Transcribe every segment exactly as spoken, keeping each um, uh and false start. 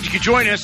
Glad you could join us.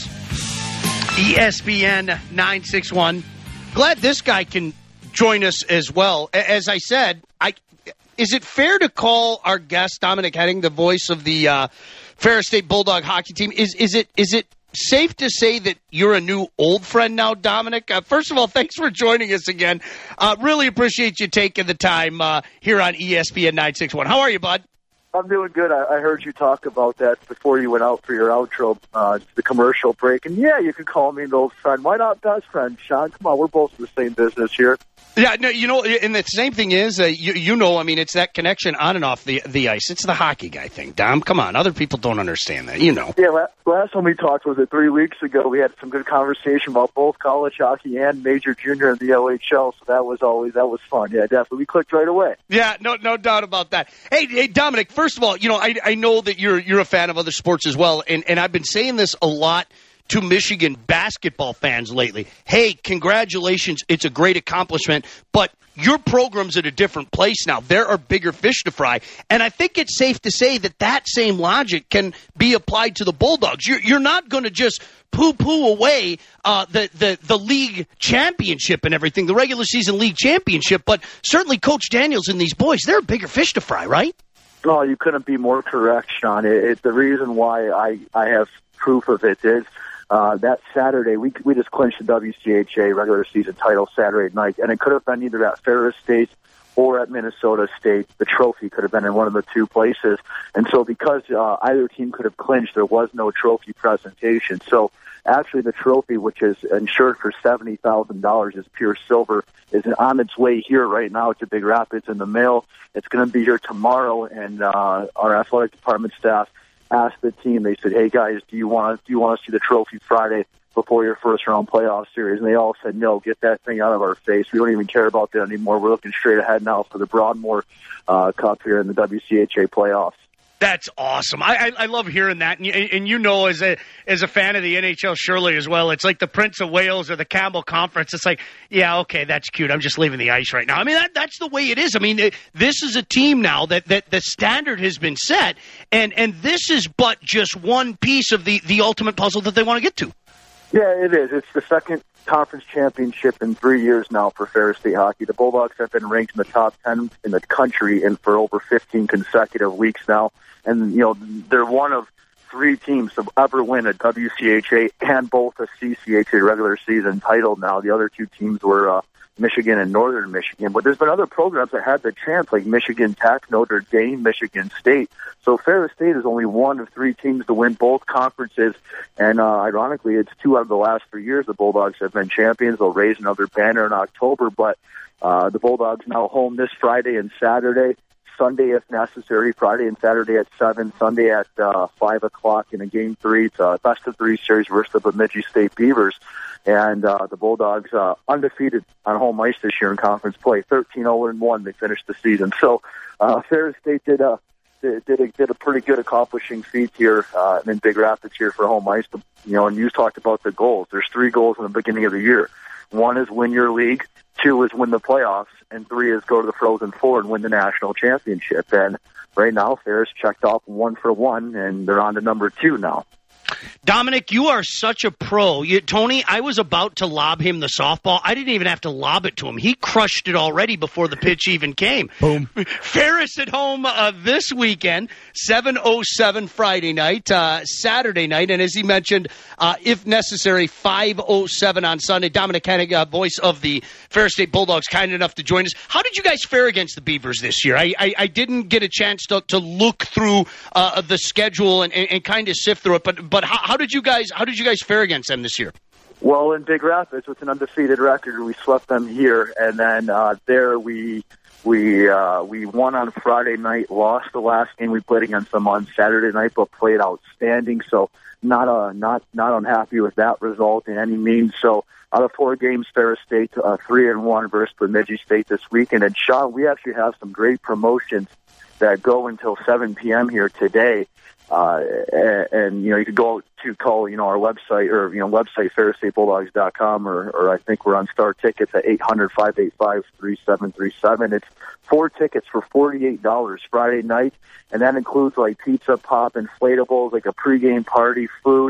E S P N nine sixty-one. Glad this guy can join us as well. As I said, I is it fair to call our guest, Dominic Henning, the voice of the uh, Ferris State Bulldog hockey team? Is is it is it safe to say that you're a new old friend now, Dominic? Uh, first of all, thanks for joining us again. Uh, really appreciate you taking the time uh, here on E S P N nine sixty-one. How are you, bud? I'm doing good. I, I heard you talk about that before you went out for your outro, uh, the commercial break. And, yeah, you can call me an old friend. Why not best friend, Sean? Come on, we're both in the same business here. Yeah, no, you know, and the same thing is, uh, you, you know, I mean, it's that connection on and off the the ice. It's the hockey guy thing, Dom. Come on, other people don't understand that, you know. Yeah, last, last time we talked was it three weeks ago. We had some good conversation about both college hockey and major junior in the L H L, so that was always, that was fun. Yeah, definitely. We clicked right away. Yeah, no no doubt about that. Hey, hey, Dominic, first of all, you know, I, I know that you're you're a fan of other sports as well, and, and I've been saying this a lot to Michigan basketball fans lately. Hey, congratulations. It's a great accomplishment, but your program's at a different place now. There are bigger fish to fry, and I think it's safe to say that that same logic can be applied to the Bulldogs. You're, you're not going to just poo-poo away uh, the, the, the league championship and everything, the regular season league championship, but certainly Coach Daniels and these boys, they're bigger fish to fry, right? No, you couldn't be more correct, Sean. It, it, the reason why I, I have proof of it is Uh, that Saturday, we we just clinched the W C H A regular season title Saturday night, and it could have been either at Ferris State or at Minnesota State. The trophy could have been in one of the two places. And so because uh, either team could have clinched, there was no trophy presentation. So actually the trophy, which is insured for seventy thousand dollars, is pure silver, is on its way here right now to Big Rapids in the mail. It's going to be here tomorrow, and uh, our athletic department staff asked the team, they said, hey guys, do you want to do you want to see the trophy Friday before your first round playoff series? And they all said, no, get that thing out of our face. We don't even care about that anymore. We're looking straight ahead now for the Broadmoor uh, Cup here in the W C H A playoffs. That's awesome. I, I I love hearing that, and you, and you know, as a as a fan of the N H L, surely as well, it's like the Prince of Wales or the Campbell Conference. It's like, yeah, okay, that's cute. I'm just leaving the ice right now. I mean, that that's the way it is. I mean, it, this is a team now that, that the standard has been set, and and this is but just one piece of the the ultimate puzzle that they want to get to. Yeah, it is. It's the second conference championship in three years now for Ferris State hockey. The Bulldogs have been ranked in the top ten in the country and for over fifteen consecutive weeks now. And, you know, they're one of three teams to ever win a W C H A and both a C C H A regular season title now. The other two teams were uh, Michigan and Northern Michigan. But there's been other programs that had the chance, like Michigan Tech, Notre Dame, Michigan State. So Ferris State is only one of three teams to win both conferences. And uh, ironically, it's two out of the last three years the Bulldogs have been champions. They'll raise another banner in October. But uh, the Bulldogs now home this Friday and Saturday. Sunday if necessary, Friday and Saturday at seven, Sunday at uh, five o'clock in a game three. It's a best of three series versus the Bemidji State Beavers. And uh, the Bulldogs uh, undefeated on home ice this year in conference play, thirteen oh and one. They finished the season. So uh, Ferris State did a, did, did, a, did a pretty good accomplishing feat here uh, in Big Rapids here for home ice. You know, and you talked about the goals. There's three goals in the beginning of the year. One is win your league. Two is win the playoffs, and three is go to the Frozen Four and win the national championship. And right now, Ferris checked off one for one, and they're on to number two now. Dominic, you are such a pro. You, Tony, I was about to lob him the softball. I didn't even have to lob it to him. He crushed it already before the pitch even came. Boom. Ferris at home uh, this weekend, seven oh seven Friday night, uh, Saturday night, and as he mentioned, uh, if necessary, five oh seven on Sunday. Dominic Hennig, uh, voice of the Ferris State Bulldogs, kind enough to join us. How did you guys fare against the Beavers this year? I, I, I didn't get a chance to, to look through uh, the schedule and, and, and kind of sift through it, but but how, how did you guys how did you guys fare against them this year? Well, in Big Rapids, with an undefeated record, we swept them here, and then uh, there we we uh, we won on Friday night, lost the last game we played against them on Saturday night, but played outstanding. So not uh, not not unhappy with that result in any means. So out of four games, Ferris State uh, three and one versus Bemidji State this weekend. And Sean, we actually have some great promotions that go until seven p.m. here today. Uh, and, and, you know, you could go to call, you know, our website or, you know, website, ferris state bulldogs dot com, or, or I think we're on Star Tickets at eight hundred, five eight five, three seven three seven. It's four tickets for forty-eight dollars Friday night, and that includes, like, pizza, pop, inflatables, like a pregame party, food,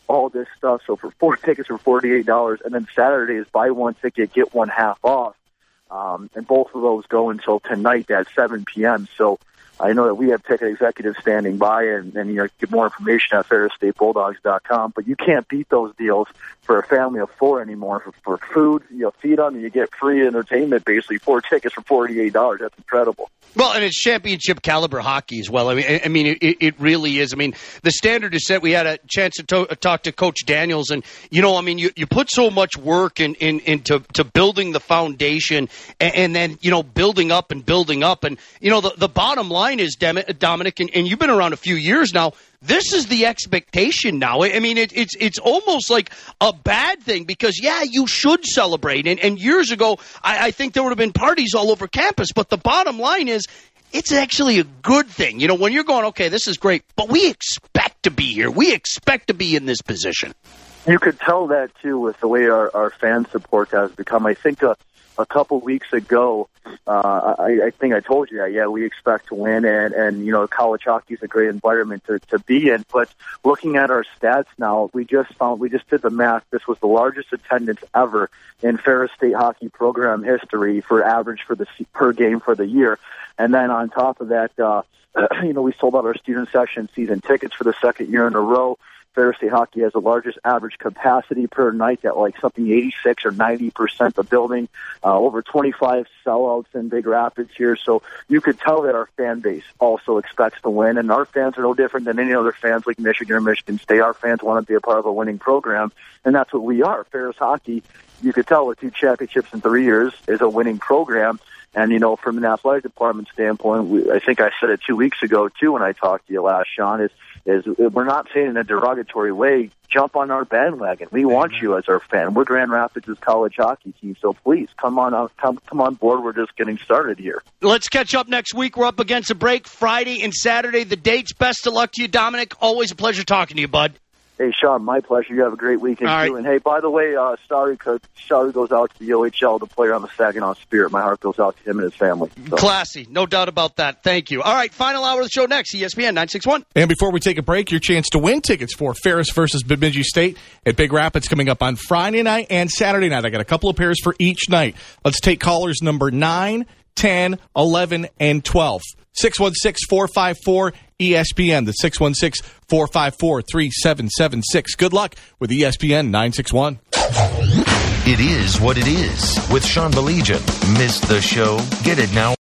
all this stuff. So for four tickets for forty-eight dollars, and then Saturday is buy one ticket, get one half off. Um, and both of those go until tonight at seven p.m. So I know that we have ticket executives standing by, and, and you know, get more information at Ferris State Bulldogs dot com. But you can't beat those deals for a family of four anymore. For, for food, you know, feed them, and you get free entertainment, basically four tickets for forty-eight dollars. That's incredible. Well, and it's championship caliber hockey as well. I mean, I, I mean, it, it really is. I mean, the standard is set. We had a chance to, to talk to Coach Daniels, and you know, I mean, you, you put so much work in, in into to building the foundation, and, and then you know, building up and building up, and you know, the the bottom line is, Dominic, and, and you've been around a few years now. This is the expectation now. I mean, it, it's it's almost like a bad thing because, yeah, you should celebrate. And, and years ago, I, I think there would have been parties all over campus. But the bottom line is, it's actually a good thing. You know, when you're going, okay, this is great, but we expect to be here. We expect to be in this position. You could tell that, too, with the way our, our fan support has become. I think a, a couple weeks ago, uh, I, I think I told you that, yeah, we expect to win, and, and you know, college hockey is a great environment to, to be in. But looking at our stats now, we just found, we just did the math. This was the largest attendance ever in Ferris State hockey program history for average for the per game for the year. And then on top of that, uh, you know, we sold out our student section season tickets for the second year in a row. Ferris State hockey has the largest average capacity per night at like something eighty-six or ninety percent the building, uh, over twenty-five sellouts in Big Rapids here. So you could tell that our fan base also expects to win, and our fans are no different than any other fans like Michigan or Michigan State. Our fans want to be a part of a winning program, and that's what we are. Ferris hockey, you could tell with two championships in three years, is a winning program. And, you know, from an athletic department standpoint, we, I think I said it two weeks ago, too, when I talked to you last, Sean, is, is we're not saying in a derogatory way, jump on our bandwagon. We want you as our fan. We're Grand Rapids' college hockey team, so please come on out, come, come on board. We're just getting started here. Let's catch up next week. We're up against a break Friday and Saturday. The dates. Best of luck to you, Dominic. Always a pleasure talking to you, bud. Hey, Sean, my pleasure. You have a great weekend, All too. right. And, hey, by the way, uh, sorry, sorry goes out to the O H L, the player on the Saginaw Spirit. My heart goes out to him and his family. So. Classy. No doubt about that. Thank you. All right, final hour of the show next, E S P N nine sixty-one. And before we take a break, your chance to win tickets for Ferris versus Bemidji State at Big Rapids coming up on Friday night and Saturday night. I got a couple of pairs for each night. Let's take callers number nine, ten, eleven, and twelve. six one six, four five four, E S P N. The six one six, four five four, three seven seven six. Good luck with E S P N nine sixty-one. It is what it is with Sean Baligian. Missed the show? Get it now.